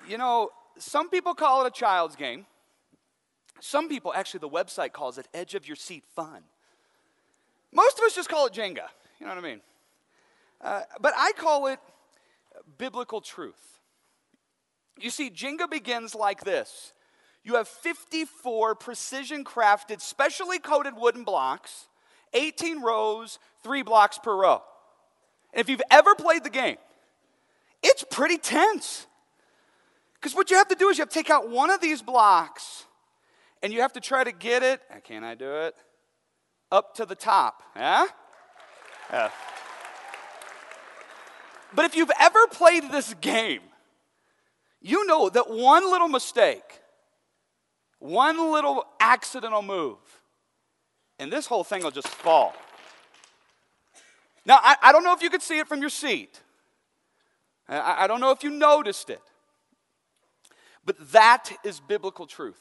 You know, some people call it a child's game. Some people, actually, the website calls it edge of your seat fun. Most of us just call it Jenga. You know what I mean? But I call it biblical truth. You see, Jenga begins like this. You have 54 precision-crafted, specially coated wooden blocks, 18 rows, 3 blocks per row. And if you've ever played the game, it's pretty tense. Because what you have to do is you have to take out one of these blocks, and you have to try to get it, can I do it? Up to the top, yeah? But if you've ever played this game, you know that one little mistake, one little accidental move, and this whole thing will just fall. Now, I don't know if you could see it from your seat. I don't know if you noticed it. But that is biblical truth.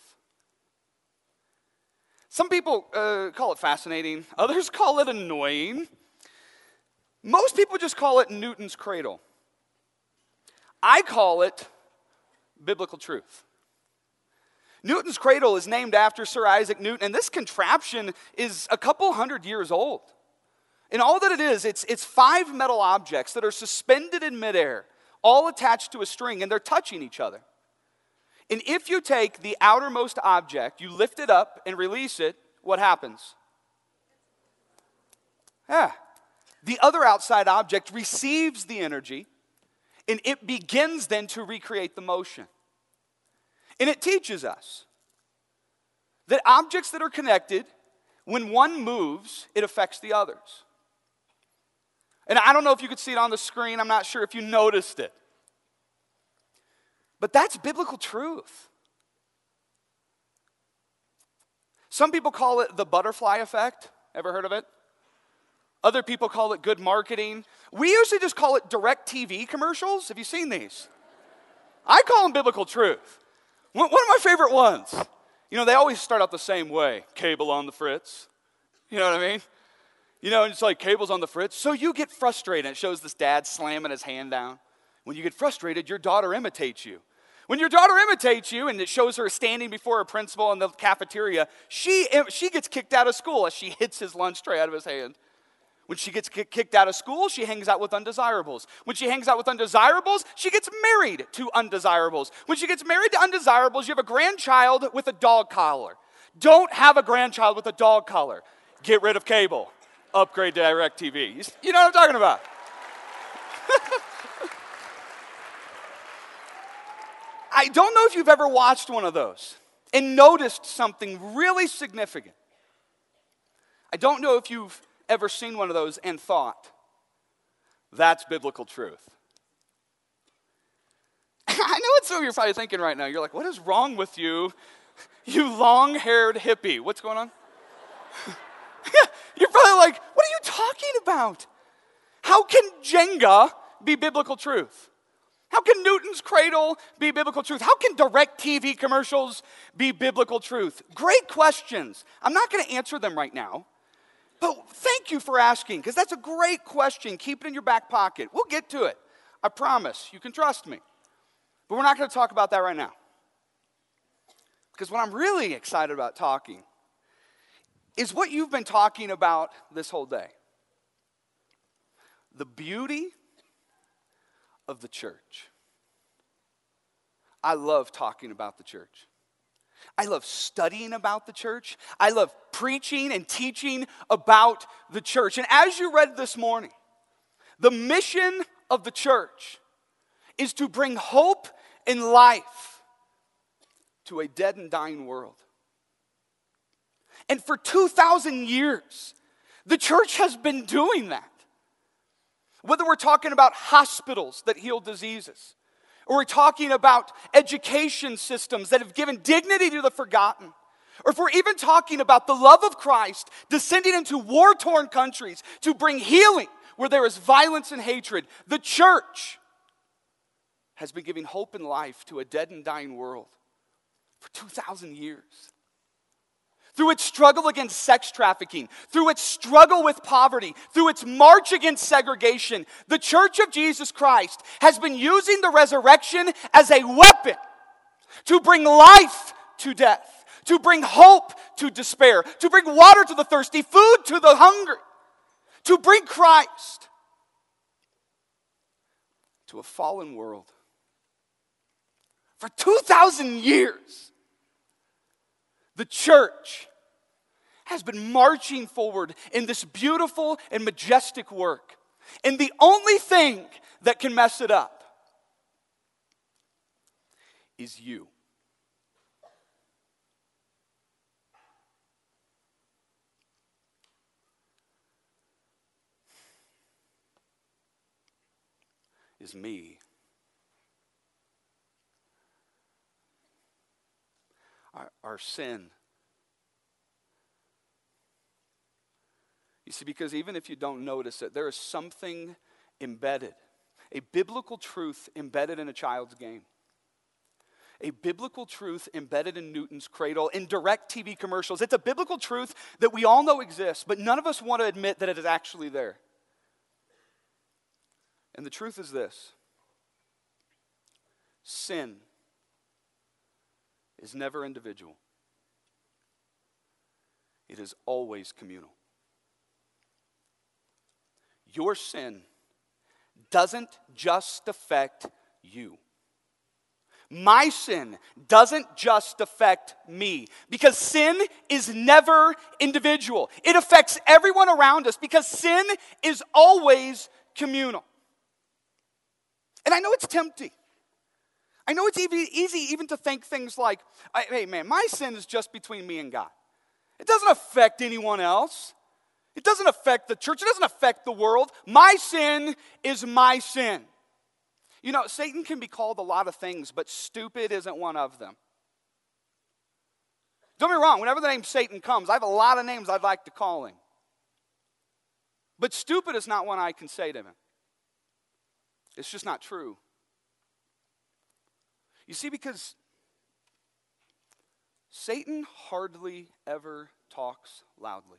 Some people call it fascinating. Others call it annoying. Most people just call it Newton's cradle. I call it biblical truth. Newton's cradle is named after Sir Isaac Newton, and this contraption is a couple hundred years old. And all that it is, it's 5 metal objects that are suspended in midair, all attached to a string, and they're touching each other. And if you take the outermost object, you lift it up and release it, what happens? The other outside object receives the energy, and it begins then to recreate the motion. And it teaches us that objects that are connected, when one moves, it affects the others. And I don't know if you could see it on the screen. I'm not sure if you noticed it. But that's biblical truth. Some people call it the butterfly effect. Ever heard of it? Other people call it good marketing. We usually just call it direct TV commercials. Have you seen these? I call them biblical truth. One of my favorite ones. You know, they always start out the same way. Cable on the fritz. You know what I mean? You know, and it's like cable's on the fritz. So you get frustrated. It shows this dad slamming his hand down. When you get frustrated, your daughter imitates you. When your daughter imitates you and it shows her standing before a principal in the cafeteria, she gets kicked out of school as she hits his lunch tray out of his hand. When she gets kicked out of school, she hangs out with undesirables. When she hangs out with undesirables, she gets married to undesirables. When she gets married to undesirables, you have a grandchild with a dog collar. Don't have a grandchild with a dog collar. Get rid of cable. Upgrade to DirecTV. You know what I'm talking about? I don't know if you've ever watched one of those and noticed something really significant. I don't know if you've ever seen one of those and thought, that's biblical truth. I know what some of you are probably thinking right now. You're like, what is wrong with you, you long-haired hippie? What's going on? You're probably like, what are you talking about? How can Jenga be biblical truth? How can Newton's cradle be biblical truth? How can direct TV commercials be biblical truth? Great questions. I'm not going to answer them right now. But thank you for asking, because that's a great question. Keep it in your back pocket. We'll get to it. I promise. You can trust me. But we're not going to talk about that right now. Because what I'm really excited about talking is what you've been talking about this whole day. The beauty of the church. I love talking about the church. I love studying about the church. I love preaching and teaching about the church. And as you read this morning, the mission of the church is to bring hope and life to a dead and dying world. And for 2,000 years, the church has been doing that. Whether we're talking about hospitals that heal diseases, or we're talking about education systems that have given dignity to the forgotten, or if we're even talking about the love of Christ descending into war-torn countries to bring healing where there is violence and hatred, the church has been giving hope and life to a dead and dying world for 2,000 years. through its struggle against sex trafficking, through its struggle with poverty, through its march against segregation, the Church of Jesus Christ has been using the resurrection as a weapon to bring life to death, to bring hope to despair, to bring water to the thirsty, food to the hungry, to bring Christ to a fallen world. For 2,000 years, the church has been marching forward in this beautiful and majestic work. And the only thing that can mess it up is you. Is me. Our sin. You see, because even if you don't notice it, there is something embedded, a biblical truth embedded in a child's game. A biblical truth embedded in Newton's cradle, in direct TV commercials. It's a biblical truth that we all know exists, but none of us want to admit that it is actually there. And the truth is this: sin is never individual. It is always communal. Your sin doesn't just affect you. My sin doesn't just affect me, because sin is never individual. It affects everyone around us because sin is always communal. And I know it's tempting. I know it's easy even to think things like, hey man, my sin is just between me and God. It doesn't affect anyone else. It doesn't affect the church. It doesn't affect the world. My sin is my sin. You know, Satan can be called a lot of things, but stupid isn't one of them. Don't get me wrong, whenever the name Satan comes, I have a lot of names I'd like to call him. But stupid is not one I can say to him. It's just not true. You see, because Satan hardly ever talks loudly.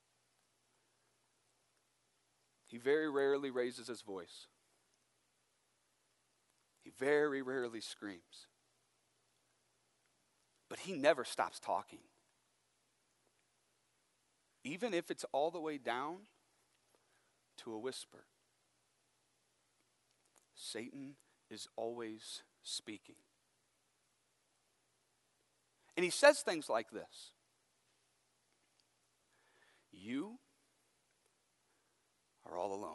He very rarely raises his voice. He very rarely screams. But he never stops talking. Even if it's all the way down to a whisper. Satan is always speaking. And he says things like this: you are all alone.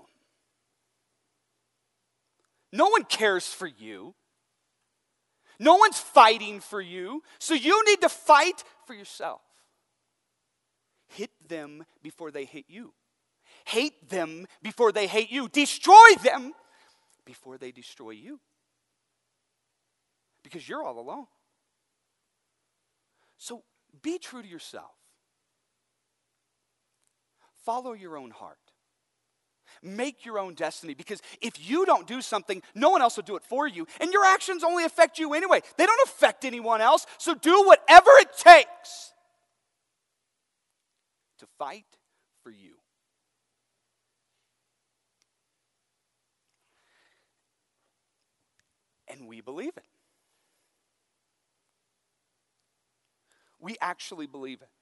No one cares for you. No one's fighting for you. So you need to fight for yourself. Hit them before they hit you. Hate them before they hate you. Destroy them before they destroy you. Because you're all alone. So be true to yourself. Follow your own heart. Make your own destiny, because if you don't do something, no one else will do it for you. And your actions only affect you anyway. They don't affect anyone else. So do whatever it takes to fight for you. And we believe it. We actually believe it.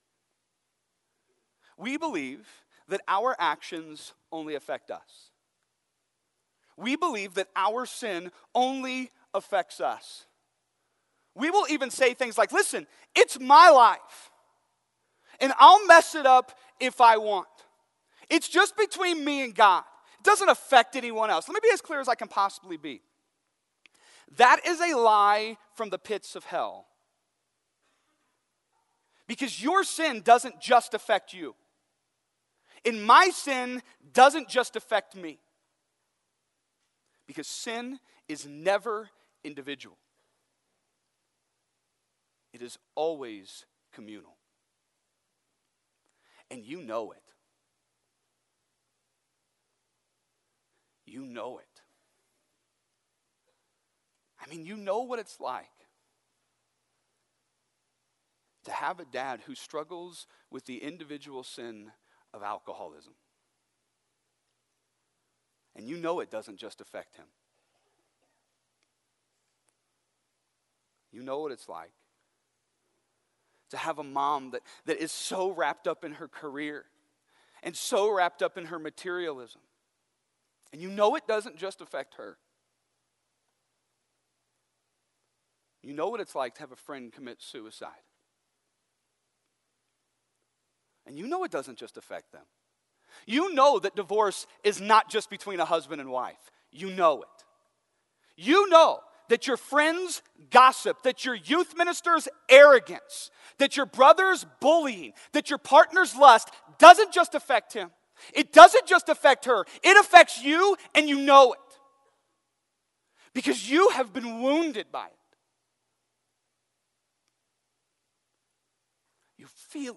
We believe that our actions only affect us. We believe that our sin only affects us. We will even say things like, listen, it's my life, and I'll mess it up if I want. It's just between me and God. It doesn't affect anyone else. Let me be as clear as I can possibly be. That is a lie from the pits of hell. Because your sin doesn't just affect you. And my sin doesn't just affect me. Because sin is never individual. It is always communal. And you know it. You know it. I mean, you know what it's like to have a dad who struggles with the individual sin of alcoholism. And you know it doesn't just affect him. You know what it's like to have a mom that is so wrapped up in her career and so wrapped up in her materialism. And you know it doesn't just affect her. You know what it's like to have a friend commit suicide. And you know it doesn't just affect them. You know that divorce is not just between a husband and wife. You know it. You know that your friends' gossip, that your youth minister's arrogance, that your brother's bullying, that your partner's lust doesn't just affect him. It doesn't just affect her. It affects you, and you know it. Because you have been wounded by it. You feel it.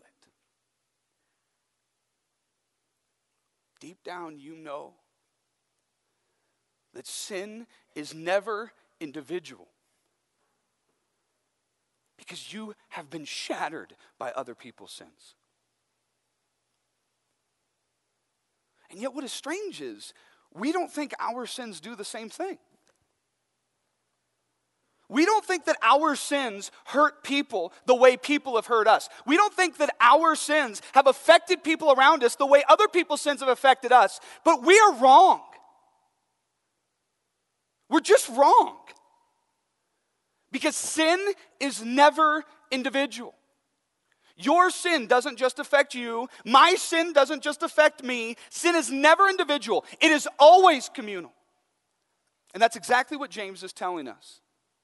Deep down, you know that sin is never individual. Because you have been shattered by other people's sins. And yet what is strange is, we don't think our sins do the same thing. We don't think that our sins hurt people the way people have hurt us. We don't think that our sins have affected people around us the way other people's sins have affected us. But we are wrong. We're just wrong. Because sin is never individual. Your sin doesn't just affect you. My sin doesn't just affect me. Sin is never individual. It is always communal. And that's exactly what James is telling us.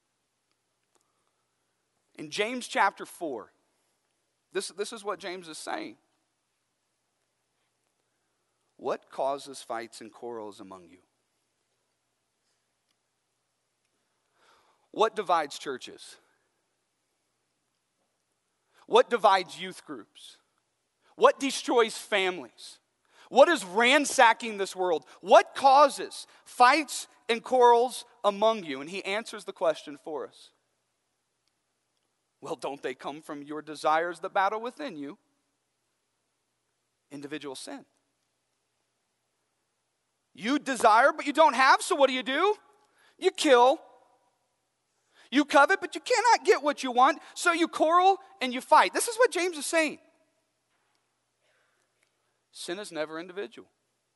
In James chapter 4, this is what James is saying. What causes fights and quarrels among you? What divides churches? What divides youth groups? What destroys families? What is ransacking this world? What causes fights and quarrels among you? And he answers the question for us. Well, don't they come from your desires that battle within you? Individual sin. You desire, but you don't have, so what do? You kill. You covet, but you cannot get what you want, so you quarrel and you fight. This is what James is saying. Sin is never individual.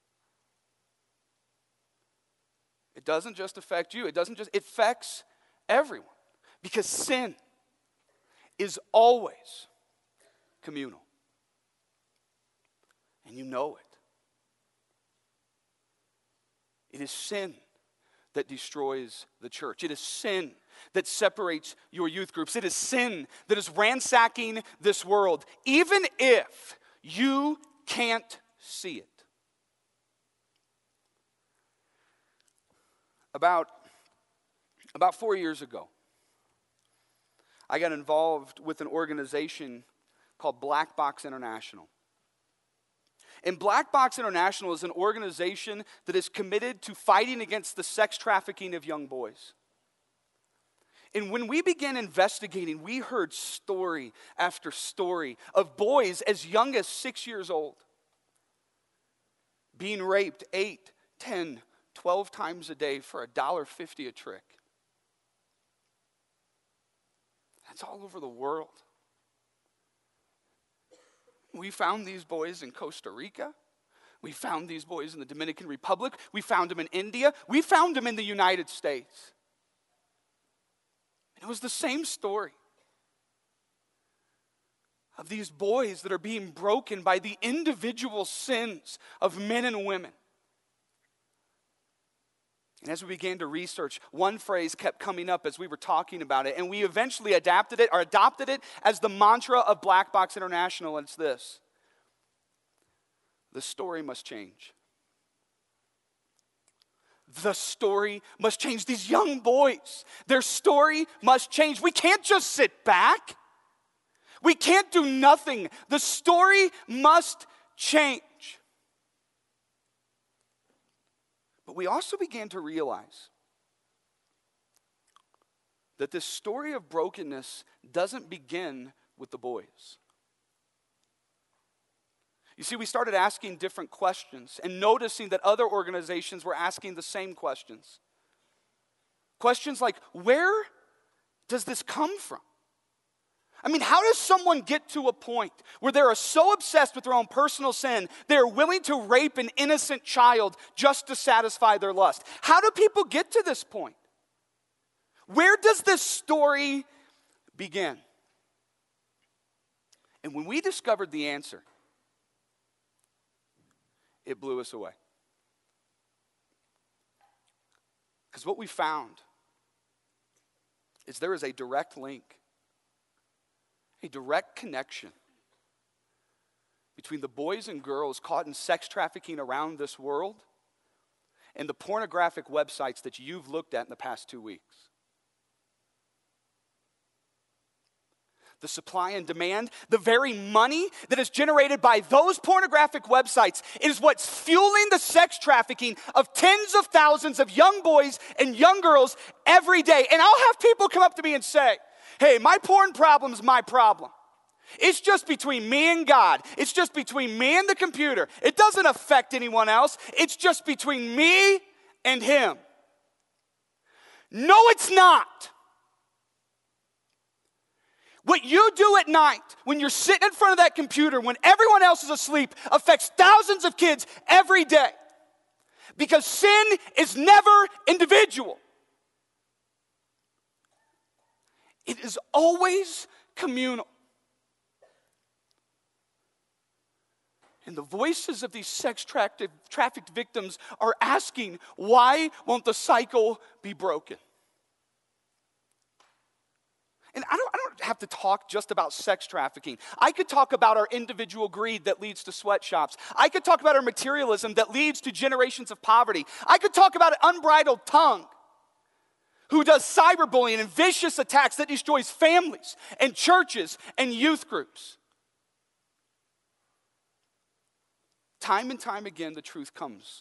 It doesn't just affect you. It affects everyone. Because sin is always communal. And you know it. It is sin that destroys the church. It is sin that separates your youth groups. It is sin that is ransacking this world, even if you can't see it. About 4 years ago, I got involved with an organization called Black Box International. And Black Box International is an organization that is committed to fighting against the sex trafficking of young boys. And when we began investigating, we heard story after story of boys as young as 6 years old being raped 8, 10, 12 times a day for $1.50 a trick. That's all over the world. We found these boys in Costa Rica. We found these boys in the Dominican Republic. We found them in India. We found them in the United States. And it was the same story of these boys that are being broken by the individual sins of men and women. And as we began to research, one phrase kept coming up as we were talking about it, and we eventually adopted it as the mantra of Black Box International, and it's this: the story must change. The story must change. These young boys, their story must change. We can't just sit back. We can't do nothing. The story must change. But we also began to realize that this story of brokenness doesn't begin with the boys. You see, we started asking different questions and noticing that other organizations were asking the same questions. Questions like, where does this come from? I mean, how does someone get to a point where they are so obsessed with their own personal sin, they're willing to rape an innocent child just to satisfy their lust? How do people get to this point? Where does this story begin? And when we discovered the answer, it blew us away. Because what we found is there is a direct link, a direct connection between the boys and girls caught in sex trafficking around this world and the pornographic websites that you've looked at in the past 2 weeks. The supply and demand, the very money that is generated by those pornographic websites is what's fueling the sex trafficking of tens of thousands of young boys and young girls every day. And I'll have people come up to me and say, hey, my porn problem is my problem. It's just between me and God. It's just between me and the computer. It doesn't affect anyone else. It's just between me and him. No, it's not. What you do at night when you're sitting in front of that computer when everyone else is asleep affects thousands of kids every day. Because sin is never individual. It is always communal. And the voices of these sex trafficked victims are asking, why won't the cycle be broken? And I don't have to talk just about sex trafficking. I could talk about our individual greed that leads to sweatshops. I could talk about our materialism that leads to generations of poverty. I could talk about an unbridled tongue who does cyberbullying and vicious attacks that destroys families and churches and youth groups. Time and time again, the truth comes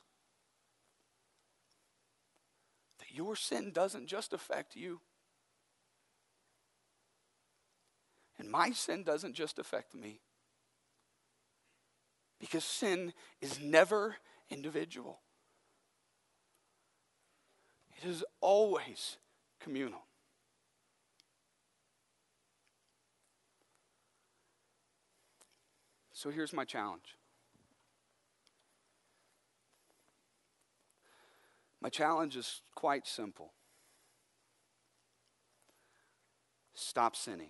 that your sin doesn't just affect you. And my sin doesn't just affect me. Because sin is never individual. It is always communal. So here's my challenge. My challenge is quite simple. Stop sinning.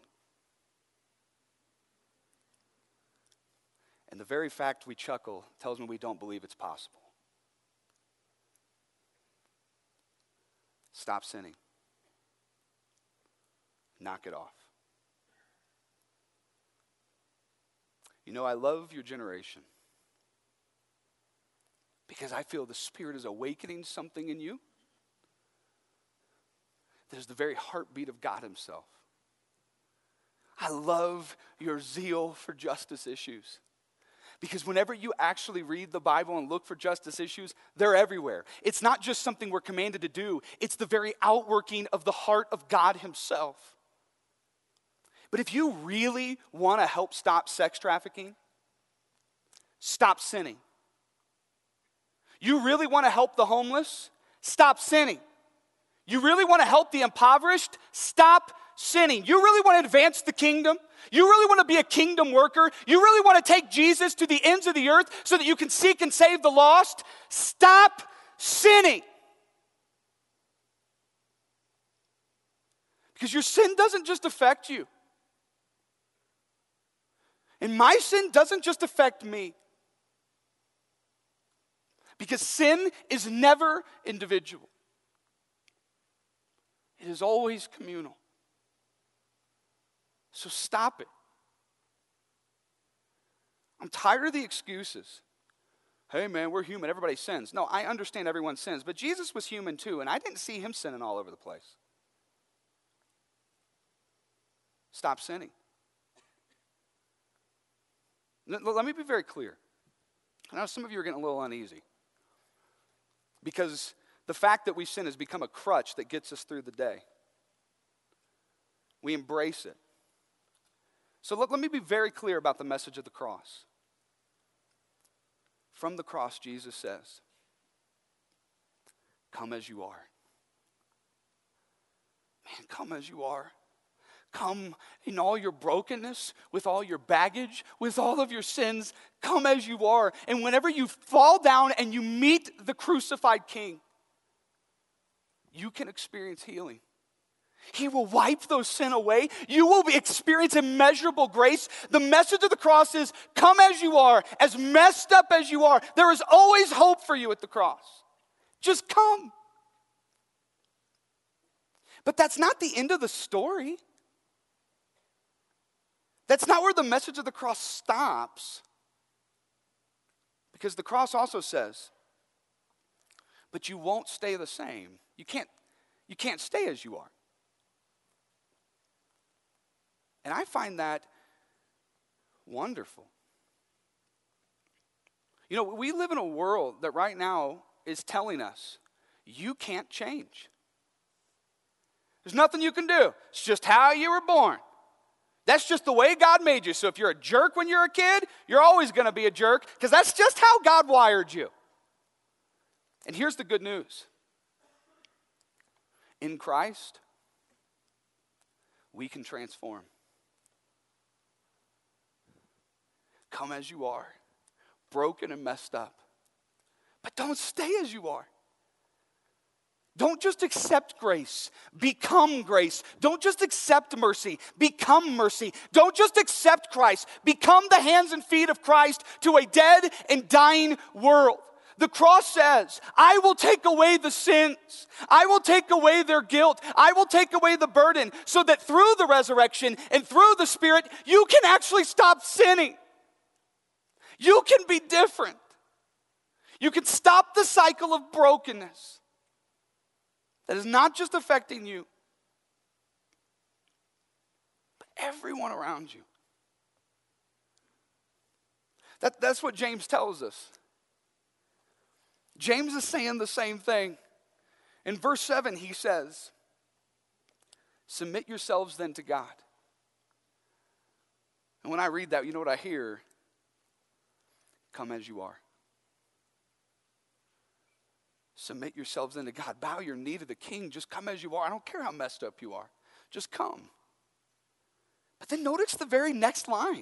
And the very fact we chuckle tells me we don't believe it's possible. Stop sinning. Knock it off. You know, I love your generation because I feel the Spirit is awakening something in you that is the very heartbeat of God Himself. I love your zeal for justice issues. Because whenever you actually read the Bible and look for justice issues, they're everywhere. It's not just something we're commanded to do. It's the very outworking of the heart of God Himself. But if you really want to help stop sex trafficking, stop sinning. You really want to help the homeless? Stop sinning. You really want to help the impoverished? Stop sinning. You really want to advance the kingdom? You really want to be a kingdom worker? You really want to take Jesus to the ends of the earth so that you can seek and save the lost? Stop sinning. Because your sin doesn't just affect you. And my sin doesn't just affect me. Because sin is never individual. It is always communal. So stop it. I'm tired of the excuses. Hey man, we're human, everybody sins. No, I understand everyone sins, but Jesus was human too, and I didn't see Him sinning all over the place. Stop sinning. Let me be very clear. I know some of you are getting a little uneasy because the fact that we sin has become a crutch that gets us through the day. We embrace it. So let me be very clear about the message of the cross. From the cross, Jesus says, come as you are. Man, come as you are. Come in all your brokenness, with all your baggage, with all of your sins. Come as you are. And whenever you fall down and you meet the crucified King, you can experience healing. He will wipe those sin away. You will experience immeasurable grace. The message of the cross is, come as you are, as messed up as you are. There is always hope for you at the cross. Just come. But that's not the end of the story. That's not where the message of the cross stops. Because the cross also says, but you won't stay the same. You can't stay as you are. And I find that wonderful. You know, we live in a world that right now is telling us, you can't change. There's nothing you can do. It's just how you were born. That's just the way God made you. So if you're a jerk when you're a kid, you're always going to be a jerk because that's just how God wired you. And here's the good news. In Christ, we can transform. Come as you are, broken and messed up. But don't stay as you are. Don't just accept grace, become grace. Don't just accept mercy, become mercy. Don't just accept Christ, become the hands and feet of Christ to a dead and dying world. The cross says, I will take away the sins. I will take away their guilt. I will take away the burden so that through the resurrection and through the Spirit, you can actually stop sinning. You can be different. You can stop the cycle of brokenness that is not just affecting you, but everyone around you. That's what James tells us. James is saying the same thing. In verse 7, he says, submit yourselves then to God. And when I read that, you know what I hear? Come as you are. Submit yourselves unto God. Bow your knee to the King. Just come as you are. I don't care how messed up you are. Just come. But then notice the very next line.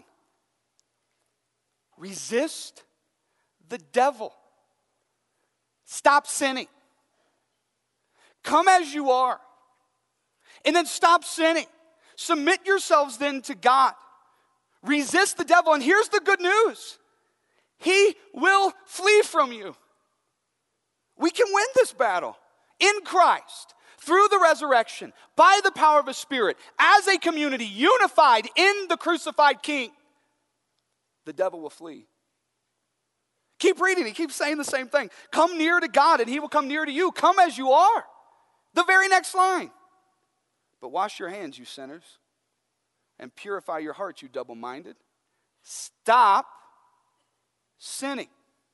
Resist the devil. Stop sinning. Come as you are. And then stop sinning. Submit yourselves then to God. Resist the devil. And here's the good news. He will flee from you. We can win this battle in Christ, through the resurrection, by the power of His Spirit, as a community unified in the crucified King. The devil will flee. Keep reading. He keeps saying the same thing. Come near to God and He will come near to you. Come as you are. The very next line. But wash your hands, you sinners, and purify your hearts, you double-minded. Stop sinning.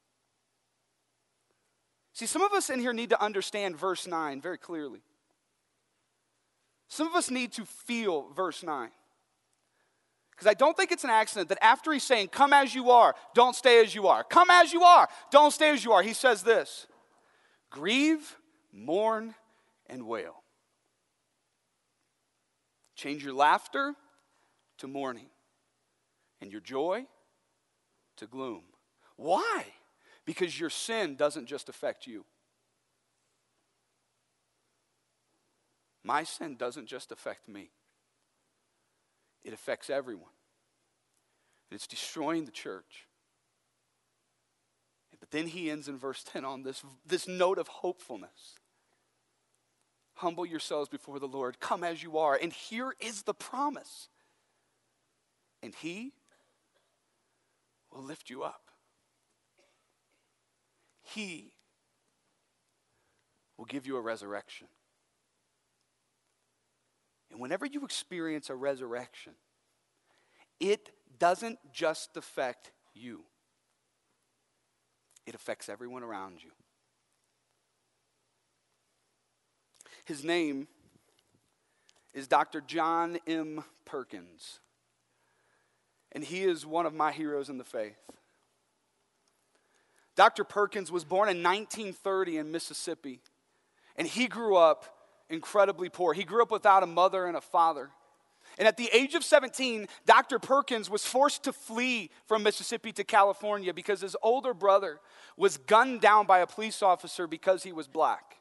See, some of us in here need to understand verse 9 very clearly. Some of us need to feel verse 9. Because I don't think it's an accident that after he's saying, come as you are, don't stay as you are. Come as you are, don't stay as you are. He says this, grieve, mourn, and wail. Change your laughter to mourning and your joy to gloom. Why? Because your sin doesn't just affect you. My sin doesn't just affect me. It affects everyone. And it's destroying the church. But then he ends in verse 10 on this note of hopefulness. Humble yourselves before the Lord. Come as you are. And here is the promise. And He will lift you up. He will give you a resurrection. And whenever you experience a resurrection, it doesn't just affect you. It affects everyone around you. His name is Dr. John M. Perkins. And he is one of my heroes in the faith. Dr. Perkins was born in 1930 in Mississippi, and he grew up incredibly poor. He grew up without a mother and a father. And at the age of 17, Dr. Perkins was forced to flee from Mississippi to California because his older brother was gunned down by a police officer because he was black.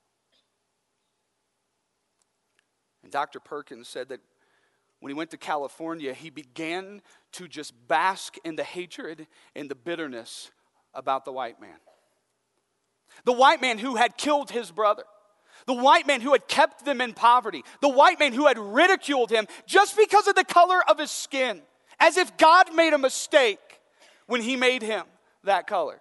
And Dr. Perkins said that when he went to California, he began to just bask in the hatred and the bitterness about the white man. The white man who had killed his brother. The white man who had kept them in poverty. The white man who had ridiculed him just because of the color of his skin. As if God made a mistake when he made him that color.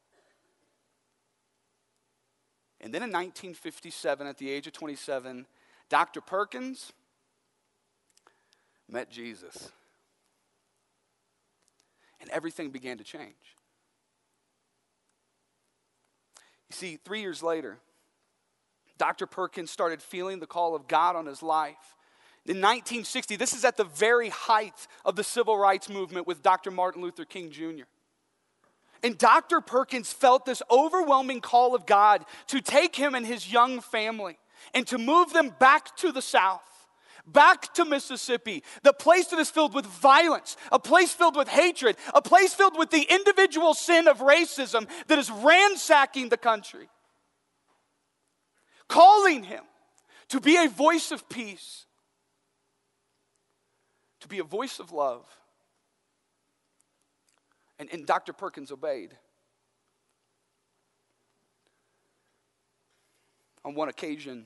And then in 1957, at the age of 27, Dr. Perkins met Jesus. And everything began to change. You see, 3 years later, Dr. Perkins started feeling the call of God on his life. In 1960, this is at the very height of the civil rights movement with Dr. Martin Luther King Jr. And Dr. Perkins felt this overwhelming call of God to take him and his young family and to move them back to the South, back to Mississippi, the place that is filled with violence, a place filled with hatred, a place filled with the individual sin of racism that is ransacking the country. Calling him to be a voice of peace, to be a voice of love. And Dr. Perkins obeyed. On one occasion,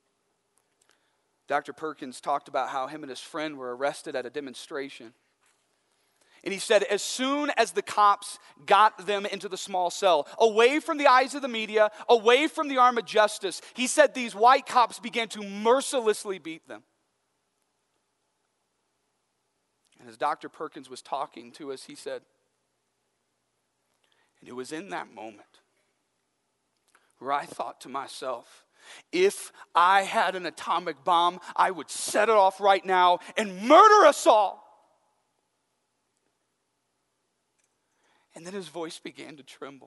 Dr. Perkins talked about how him and his friend were arrested at a demonstration. And he said, as soon as the cops got them into the small cell, away from the eyes of the media, away from the arm of justice, he said these white cops began to mercilessly beat them. And as Dr. Perkins was talking to us, he said, and it was in that moment where I thought to myself, if I had an atomic bomb, I would set it off right now and murder us all. And then his voice began to tremble.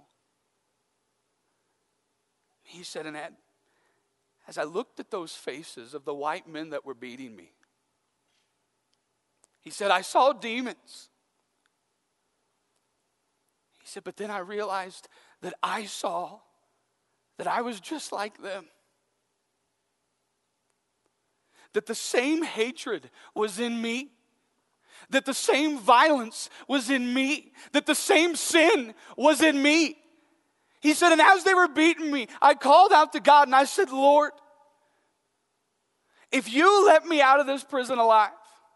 He said, and as I looked at those faces of the white men that were beating me, he said, I saw demons. He said, but then I realized that I saw that I was just like them. That the same hatred was in me. That the same violence was in me. That the same sin was in me. He said, and as they were beating me, I called out to God and I said, Lord, if you let me out of this prison alive,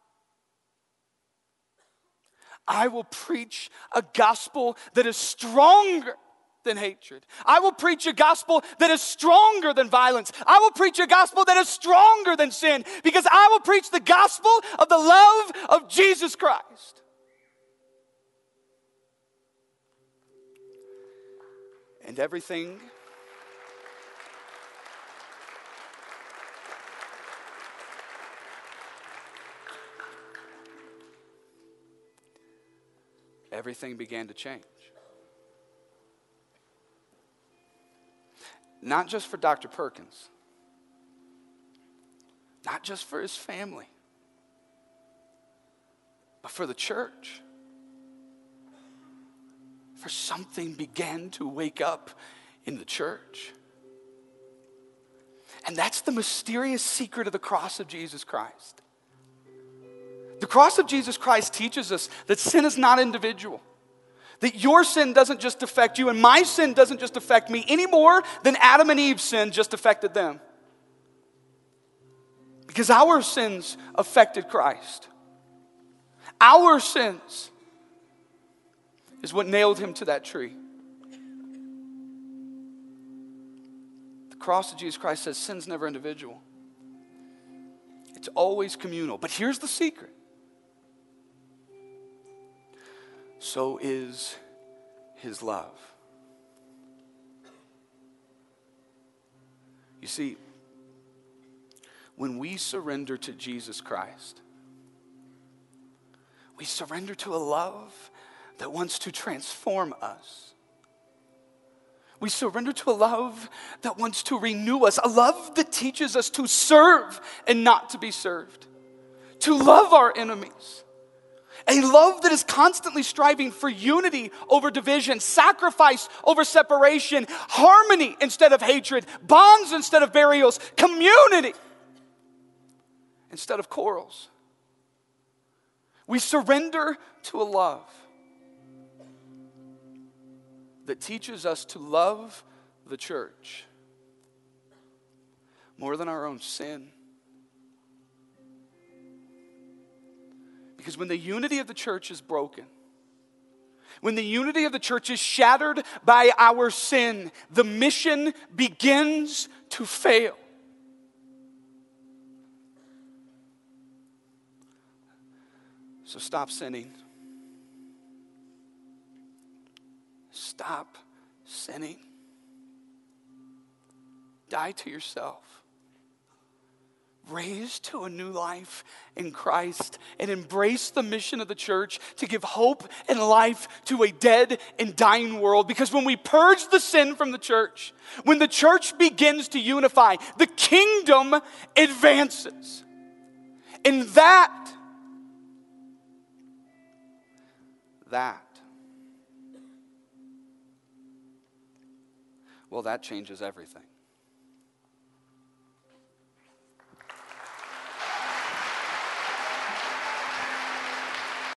I will preach a gospel that is stronger than hatred. I will preach a gospel that is stronger than violence. I will preach a gospel that is stronger than sin, because I will preach the gospel of the love of Jesus Christ. And everything began to change. Not just for Dr. Perkins, not just for his family, but for the church. For something began to wake up in the church. And that's the mysterious secret of the cross of Jesus Christ. The cross of Jesus Christ teaches us that sin is not individual. That your sin doesn't just affect you, and my sin doesn't just affect me any more than Adam and Eve's sin just affected them. Because our sins affected Christ. Our sins is what nailed him to that tree. The cross of Jesus Christ says sin's never individual. It's always communal. But here's the secret. So is his love. You see, when we surrender to Jesus Christ, We surrender to a love that wants to transform us. We surrender to a love that wants to renew us, a love that teaches us to serve and not to be served, to love our enemies, a love that is constantly striving for unity over division, sacrifice over separation, harmony instead of hatred, bonds instead of burials, community instead of quarrels. We surrender to a love that teaches us to love the church more than our own sin. Because when the unity of the church is broken, when the unity of the church is shattered by our sin, the mission begins to fail. So stop sinning. Stop sinning. Die to yourself. Raise to a new life in Christ and embrace the mission of the church to give hope and life to a dead and dying world. Because when we purge the sin from the church, when the church begins to unify, the kingdom advances. And that changes everything.